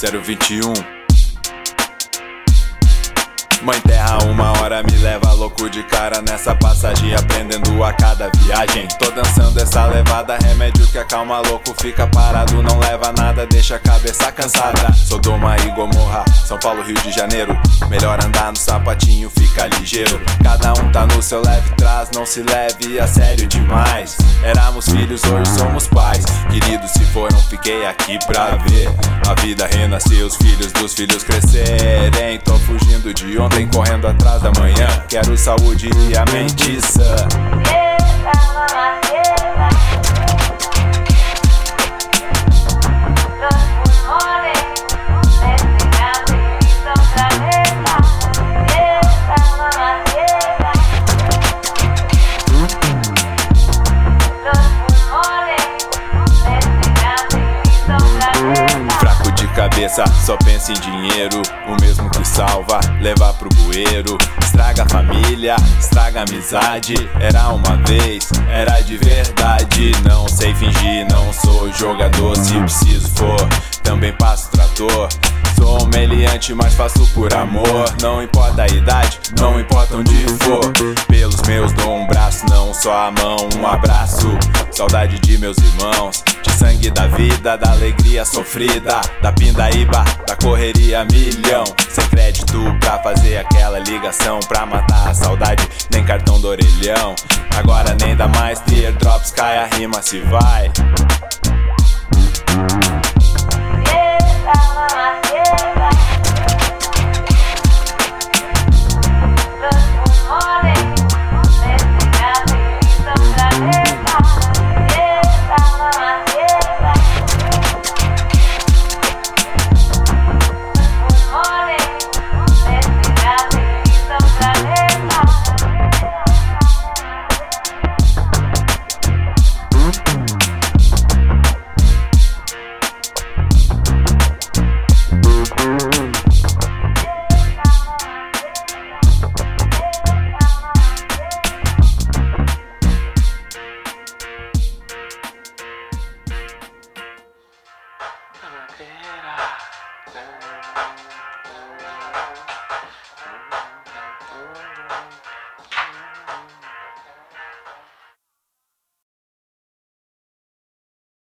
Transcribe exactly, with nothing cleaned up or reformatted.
zero vinte e um. Mãe terra, uma hora me leva louco de cara nessa passagem, aprendendo a cada viagem. Tô dançando essa levada, remédio que acalma louco, fica parado, não leva nada, deixa a cabeça cansada. Sodoma e Gomorra, São Paulo, Rio de Janeiro. Melhor andar no sapatinho, fica ligeiro. Cada um tá no seu leve trás, não se leve a sério demais. Éramos filhos, hoje somos pais. Queridos se foram, fiquei aqui pra ver a vida renascer, os filhos dos filhos crescerem. Tô fugindo de ontem, correndo atrás da manhã. Quero saúde e a mente sã. Cabeça, só pensa em dinheiro, o mesmo que salva, levar pro bueiro. Estraga a família, estraga a amizade. Era uma vez, era de verdade. Não sei fingir, não sou jogador. Se preciso for, também passo trator. Sou meliante, mas faço por amor. Não importa a idade, não importa onde for. Pelos meus dou um braço, não só a mão. Um abraço, saudade de meus irmãos. De sangue da vida, da alegria sofrida, da pindaíba, da correria milhão. Sem crédito pra fazer aquela ligação, pra matar a saudade, nem cartão do orelhão. Agora nem dá mais teardrops, cai a rima se vai.